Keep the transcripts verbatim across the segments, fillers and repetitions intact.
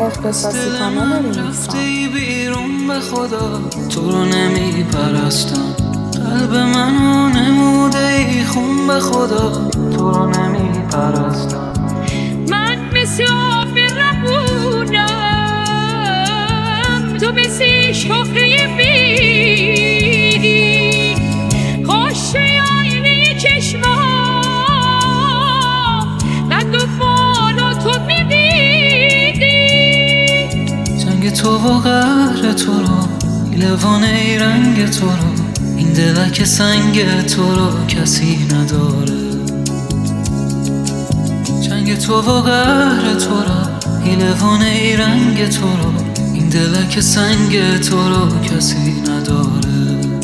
اختصاصی کانال ریمیکسام. بیرون به خدا تو رو نمی پرستم، قلب منو نموده ای خون به خدا تو رو نمی پرستم. من مثل آب روونم، تو مثل شاخه بید، خوشه آینه چشمام قد و بالا تو میدیدی. جنگ تو و قهر تو رو، لوانه ای رنگ تو رو، این دلک سنگ تو رو کسی نداره. جنگ تو و قهر تو رو، لوانه ای رنگ تو رو، این دلک سنگ تو رو کسی نداره.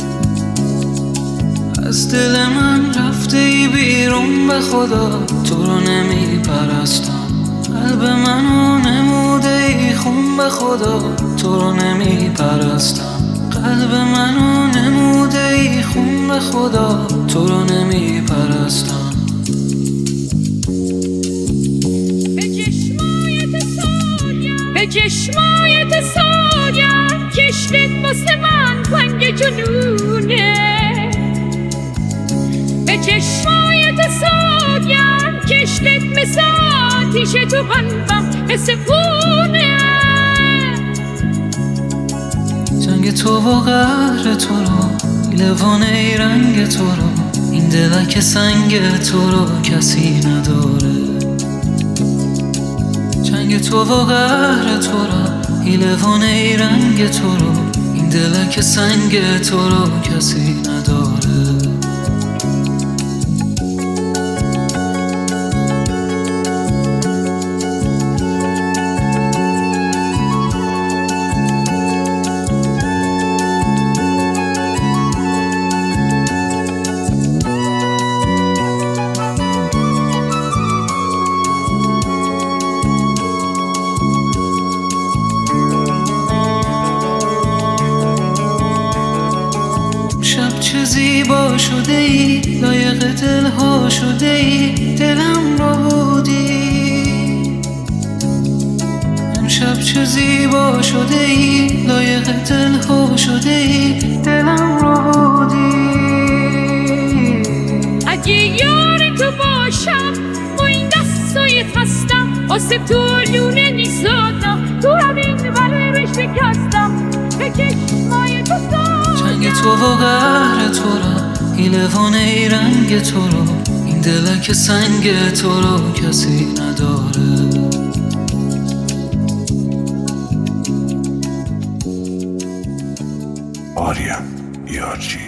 از دل من رفته ای بیرون به خدا تو رو نمی پرستم، قلب منو نموده ای خون به خدا تو رو نمی پرستم. قلب منو نموده ای خون به خدا تو رو نمی پرستم. به چشمایت سایم کشتت واسه من پنگ جنونه. به چشمایت سایم کشتت مثل آتیش تو قلبم مثل خونه. جنگ تو و قهر تو رو، لوانه ای رنگ تو رو، این دلک سنگ تو رو کسی نداره. جنگ تو و قهر تو رو، لوانه ای رنگ تو رو، این دلک سنگ تو رو کسی نداره. چه زیبا شده ای، لایق دلها شده ای، دلم رو بودی. امشب چه زیبا شده ای، لایق دلها شده ای، دلم رو بودی. اگه یار تو باشم با این دستای خستم، آسیب تو لونه نیستادم، تو همین بره شکستم. به چشمای تو جنگ تو و قهر تو رو، لوانه ای رنگ تو رو، این دلک سنگ تو رو کسی نداره. آریا یارجی